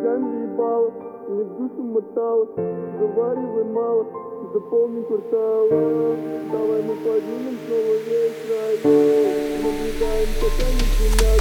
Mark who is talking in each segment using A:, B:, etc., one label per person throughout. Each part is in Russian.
A: ганджи ебало, мне душу мотало, заваривай мало, заполни квартал. Давай мы поднимем снова весь район, наблюдаем, как они шумят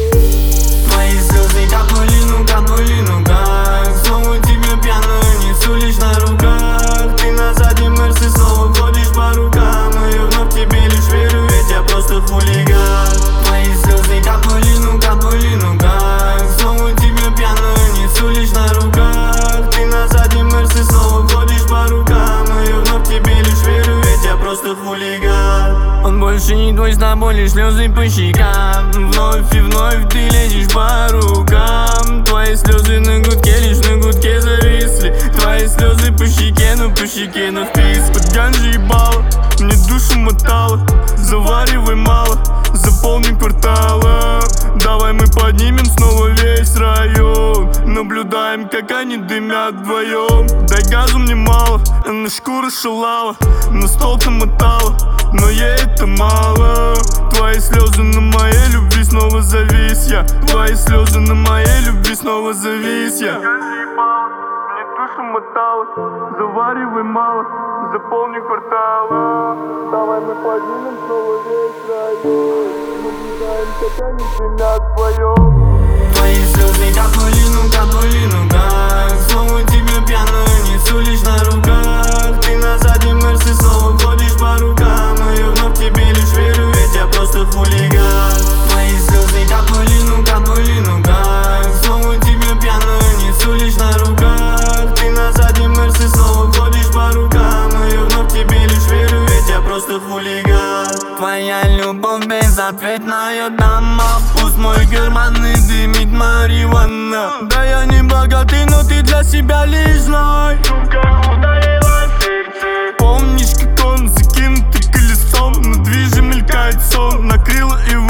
A: вдвоем.
B: Твои слезы капнули, ну как снова тебя пьяную несу лишь на руках. Ты на заднем мерсе снова ходишь по рукам, и я вновь тебе лишь верю, ведь я просто хулиган. Твои слезы капнули, ну как снова тебя пьяную несу лишь на руках. Ты на заднем мерсе снова ходишь по рукам, и я вновь тебе лишь верю, ведь я просто хулиган. Он больше не твой, с тобой лишь слезы по щекам. Вновь и вновь ты лезешь по рукам. Твои слезы на гудке, лишь на гудке зависли. Твои слезы по щеке, но впись. Под ганджи ебало, мне душу мотало, заваривай мало, заполни кварталы. Давай мы поднимем снова весь район, наблюдаем, как они дымят вдвоем. Дай газу мне мало, она шкура шалала, на стол-то мотала, но ей это мало. Твои слезы на моей любви снова завис я. Твои слезы на моей любви снова завис я. Ганджи ебало, мне душу мотало, заваривай мало, заполни кварталы.
A: Давай мы поднимем снова весь район, наблюдаем, как они шумят вдвоем.
B: Твои слезы капнули, ну как снова тебя пьяную несу лишь на руках. Ты на заднем мерсе снова ходишь по рукам, и я вновь тебе лишь верю, ведь я просто хулиган. Твои слезы капнули, ну как снова тебя пьяную несу лишь на руках. Ты на заднем мерсе снова ходишь по рукам, и я вновь тебе лишь верю, ведь я просто хулиган. Твоя любовь безответная дама, пусть мой карманы дымит марихуана. Да я не богатый, но ты для себя лишь знай, как ударила сердце. Помнишь, как он закинутый колесом, на движе мелькает сон, накрыло и в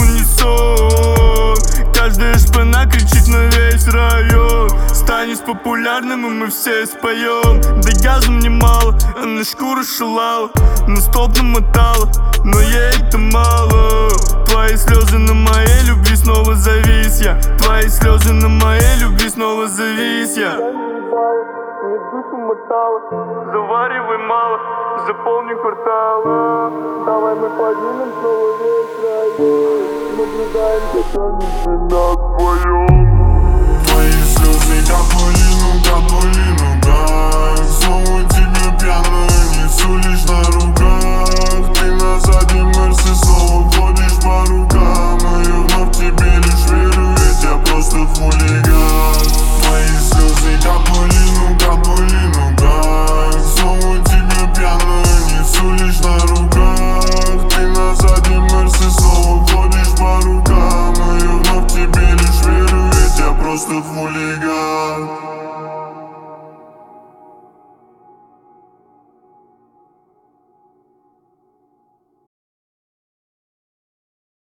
B: унисон. Каждая шпана кричит на весь район. Станешь популярным, и мы все споем. Да газу мне мало, она шкуру шалала, на столб намотала, но ей это мало. Твои слезы на моей любви снова завис я. Твои слезы на моей любви снова завис я.
A: Ганджи ебало, мне душу мотало, заваривай мало, заполни кварталы. Давай мы поднимем снова весь район, наблюдаем, как они шумят вдвоем.